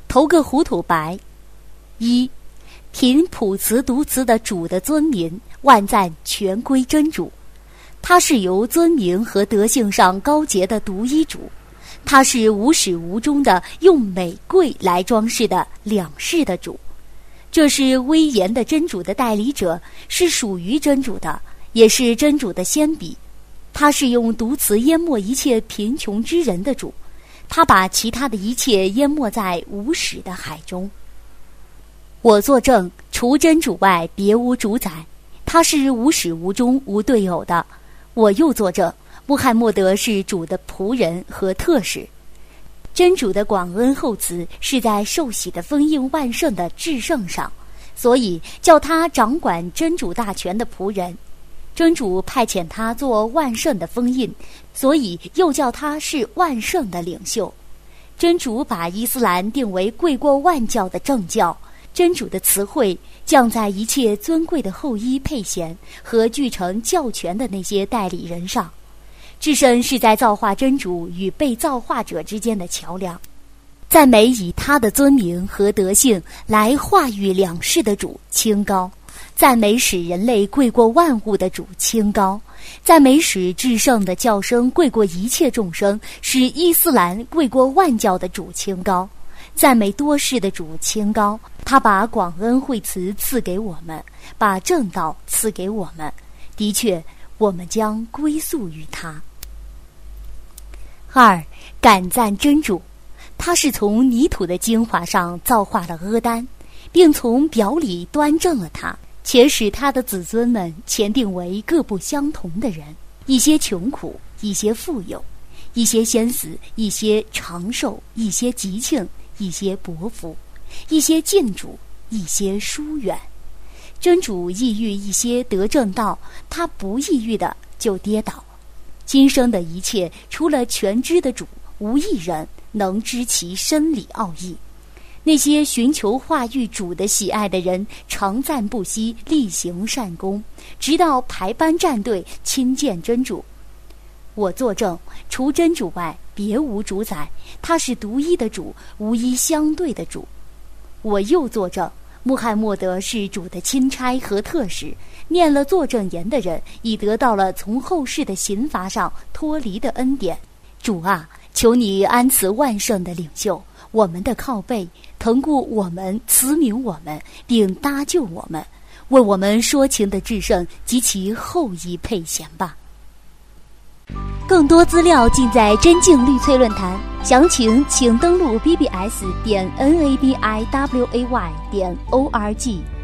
投个糊涂白。一，凭朴词独词的主的尊名，万赞全归真主。他是由尊名和德性上高洁的独一主，他是无始无终的用美贵来装饰的两世的主。这是威严的真主的代理者，是属于真主的，也是真主的先笔。他是用独词淹没一切贫穷之人的主，他把其他的一切淹没在无始的海中。我作证，除真主外别无主宰，他是无始无终无对偶的。我又作证，穆罕默德是主的仆人和特使。真主的广恩厚慈是在受洗的封印万圣的至圣上，所以叫他掌管真主大权的仆人。真主派遣他做万圣的封印，所以又叫他是万圣的领袖。真主把伊斯兰定为贵过万教的正教，真主的词汇降在一切尊贵的后衣佩贤和具成教权的那些代理人上。至圣是在造化真主与被造化者之间的桥梁。赞美以他的尊名和德性来化育两世的主清高，赞美使人类贵过万物的主清高，赞美使至圣的教声贵过一切众生，使伊斯兰贵过万教的主清高，赞美多世的主清高。他把广恩惠慈赐给我们，把正道赐给我们，的确我们将归宿于他。二，感赞真主，他是从泥土的精华上造化了阿丹，并从表里端正了他，且使他的子孙们前定为各不相同的人，一些穷苦，一些富有，一些先死，一些长寿，一些吉庆，一些薄福，一些近主，一些疏远。真主抑郁一些得正道，他不抑郁的就跌倒。今生的一切，除了全知的主，无一人能知其深理奥义。那些寻求化育主的喜爱的人，常赞不息，力行善功，直到排班战队，亲见真主。我作证，除真主外别无主宰，他是独一的主，无一相对的主。我又作证，穆罕默德是主的钦差和特使，念了作证言的人已得到了从后世的刑罚上脱离的恩典。主啊，求你安慈万圣的领袖，我们的靠背，疼顾我们，慈悯我们，并搭救我们，为我们说情的至圣及其后裔配贤吧。更多资料尽在真境绿翠论坛，详情请登录 bbs.nabiway.org。